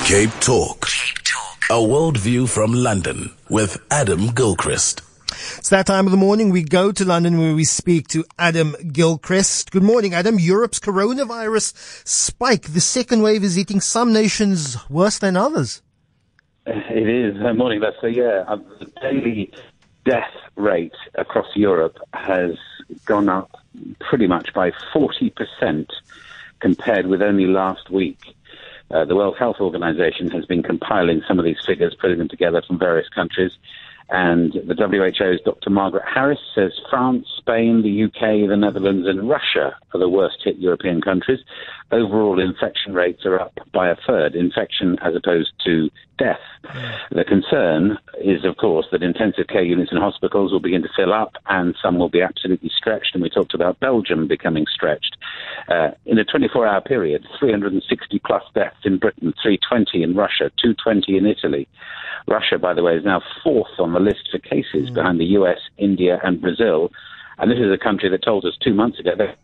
Cape Talk. A worldview from London with Adam Gilchrist. It's that time of the morning. We go to London where we speak to Adam Gilchrist. Good morning, Adam. Europe's coronavirus spike. The second wave is hitting some nations worse than others. It is. Morning, Lester. The daily death rate across Europe has gone up pretty much by 40% compared with only last week. The World Health Organization has been compiling some of these figures, putting them together from various countries. And the WHO's Dr. Margaret Harris says France, Spain, the UK, the Netherlands and Russia are the worst hit European countries. Overall infection rates are up by a third, infection as opposed to death. The concern is, of course, that intensive care units in hospitals will begin to fill up and some will be absolutely stretched. And we talked about Belgium becoming stretched. In a 24-hour period, 360 plus deaths in Britain, 320 in Russia, 220 in Italy. Russia, by the way, is now fourth on the list for cases behind the US, India and Brazil. And this is a country that told us 2 months ago that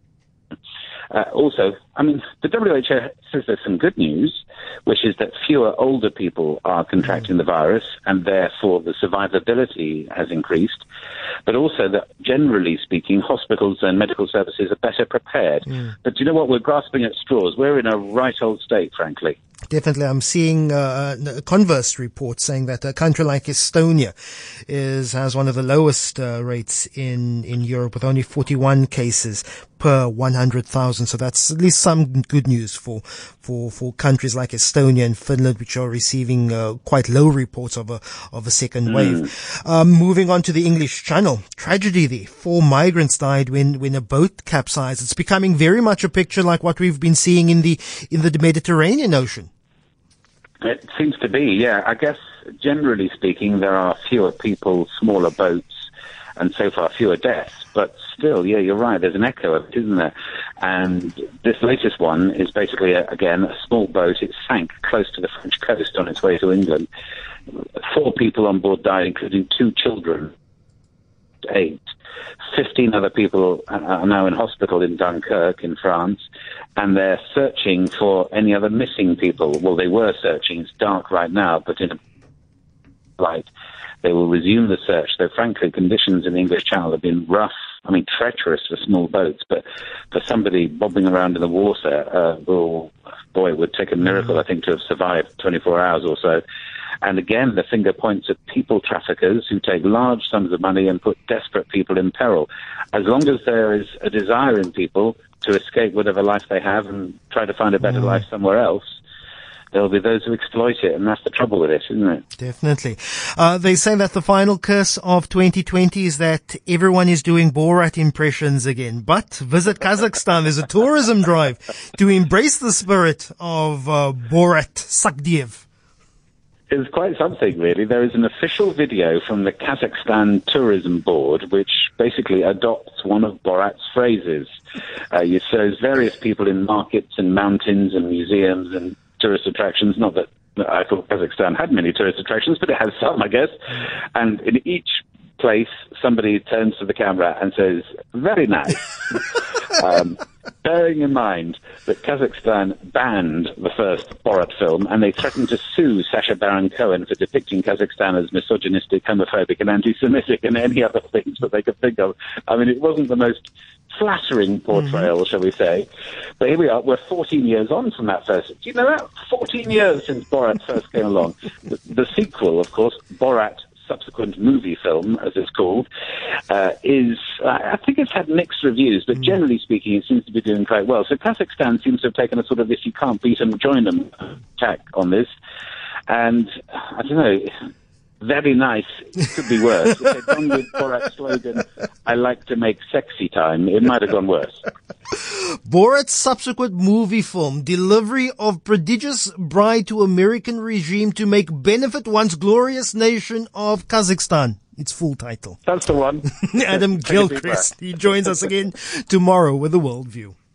also, the WHO says there's some good news, which is that fewer older people are contracting the virus and therefore the survivability has increased, but also that generally speaking, hospitals and medical services are better prepared. But do you know what? We're grasping at straws. We're in a right old state, frankly. Definitely. I'm seeing a converse report saying that a country like Estonia has one of the lowest rates in Europe with only 41 cases per 100,000. So that's at least some good news for countries like Estonia and Finland, which are receiving quite low reports of a second wave. Moving on to the English Channel. Tragedy there. 4 migrants died when a boat capsized. It's becoming very much a picture like what we've been seeing in the Mediterranean Ocean. It seems to be, yeah. I guess, generally speaking, there are fewer people, smaller boats, and so far fewer deaths. But still, yeah, you're right, there's an echo of it, isn't there? And this latest one is basically, again, a small boat. It sank close to the French coast on its way to England. 4 people on board died, including 2 children, 8. 15 other people are now in hospital in Dunkirk in France, and they're searching for any other missing people. Well, they were searching. It's dark right now, but in a light, they will resume the search, though frankly conditions in the English Channel have been rough, treacherous for small boats, but for somebody bobbing around in the water, it would take a miracle, I think, to have survived 24 hours or so. And again, the finger points at people traffickers who take large sums of money and put desperate people in peril. As long as there is a desire in people to escape whatever life they have and try to find a better life somewhere else, there'll be those who exploit it, and that's the trouble with it, isn't it? Definitely. They say that the final curse of 2020 is that everyone is doing Borat impressions again. But visit Kazakhstan. There's a tourism drive to embrace the spirit of Borat Sagdiyev. It's quite something, really. There is an official video from the Kazakhstan Tourism Board which basically adopts one of Borat's phrases. It shows various people in markets and mountains and museums and tourist attractions. Not that I thought Kazakhstan had many tourist attractions, but it has some, I guess. And in each place, somebody turns to the camera and says, "Very nice." Bearing in mind that Kazakhstan banned the first Borat film and they threatened to sue Sacha Baron Cohen for depicting Kazakhstan as misogynistic, homophobic and anti-Semitic and any other things that they could think of. It wasn't the most flattering portrayal, shall we say. But here we are, we're 14 years on from that first. Do you know that? 14 years since Borat first came along. The sequel, of course, Borat subsequent movie film, as it's called, I think it's had mixed reviews, but generally speaking, it seems to be doing quite well. So Kazakhstan seems to have taken a sort of if you can't beat them, join them tack on this. And I don't know, very nice. It could be worse. If they'd gone with Borat's slogan, "I like to make sexy time," it might have gone worse. Borat's subsequent movie film, delivery of prodigious bride to American regime to make benefit once glorious nation of Kazakhstan. Its full title. That's the one. Adam Gilchrist. He joins us again tomorrow with a worldview.